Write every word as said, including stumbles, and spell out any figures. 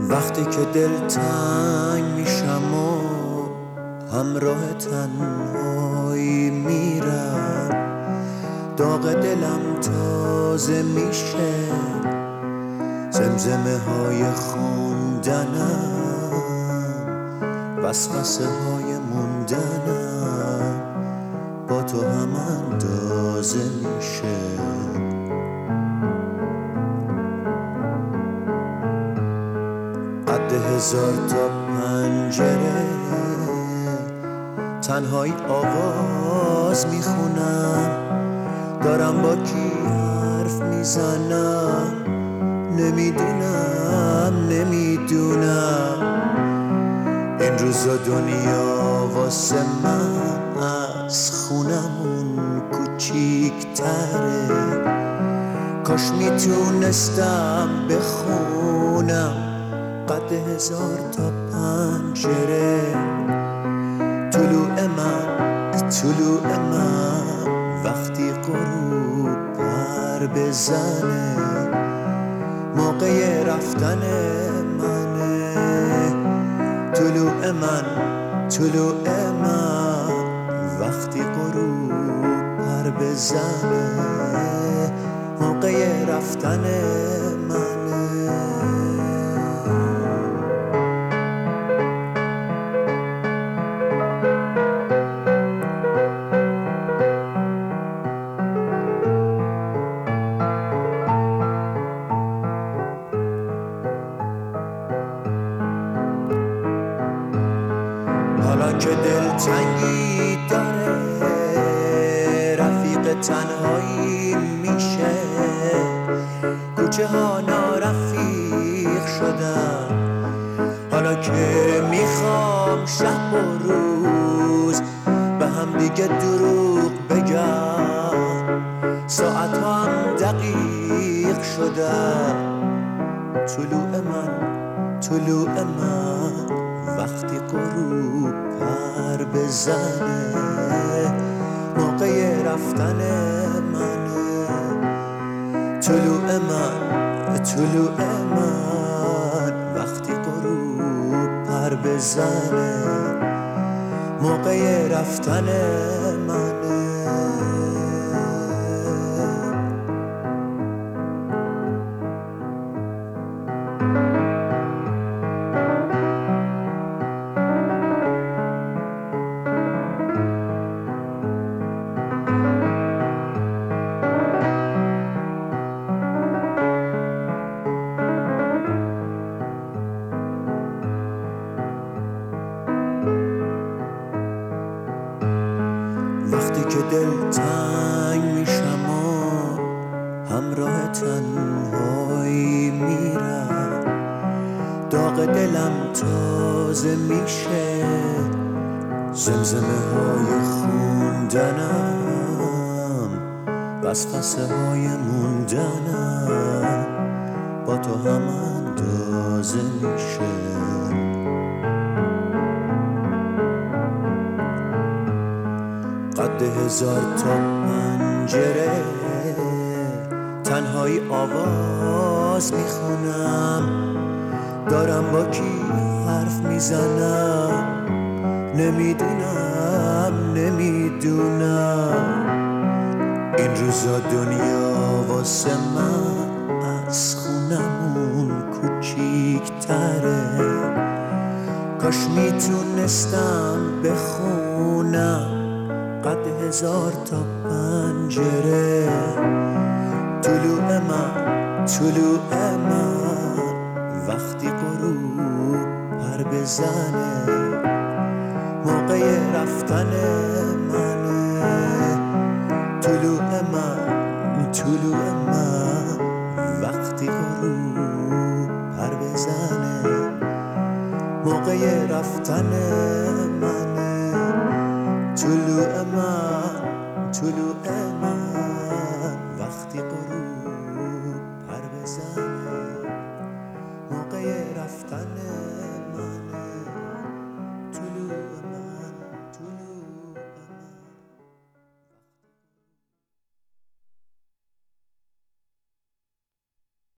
وقتی که دلتنگ میشم و همراه تنهایی میرم، داغ دلم تازه میشه، زمزمه های خوندنم، وسوسه های موندنم با تو هم اندازه میشه. قد هزار تا پنجره تنهایی آواز میخونم، دارم با کی حرف میزنم، نمیدونم نمیدونم. این روزا دنیا واسه من از خونمون کوچیک‌تره، کاش میتونستم بخونم قد هزار تا پنجره. طلوع من طلوع من وقتی غروب پر بزنه، موقع رفتن منه. طلوع من طلوع من وقتی غروب پر بزنه، موقع رفتن منه. حالا که دلتنگی داره، رفیق تنهایی میشه، کوچه ها نارفیق شدن. حالا که میخوام شب و روز به هم دیگه دروغ بگم، ساعت ها هم دقیق شدن. طلوع من طلوع من وقتی غروب پر بزنه، موقع رفتن منه. طلوع من طلوع من وقتی غروب پر بزنه، موقع رفتن منه. وقتی که دلتنگ میشم و همراه تنهایی میرم، داغ دلم تازه میشه، زمزمه های خوندنم، وسوسه های موندنم با تو هم اندازه میشه. قد هزار تا پنجره تنهایی آواز میخونم، دارم با کی حرف میزنم، نمیدونم نمیدونم. این روزا دنیا واسه من از خونمون کوچیک‌تره، کاش میتونستم بخونم قد هزار تا پنجره. طلوع من طلوع من وقتی غروب پر بزنه، موقع رفتن منه. طلوع من طلوع من وقتی غروب پر بزنه، موقع رفتن منه. طلوع من طلوع من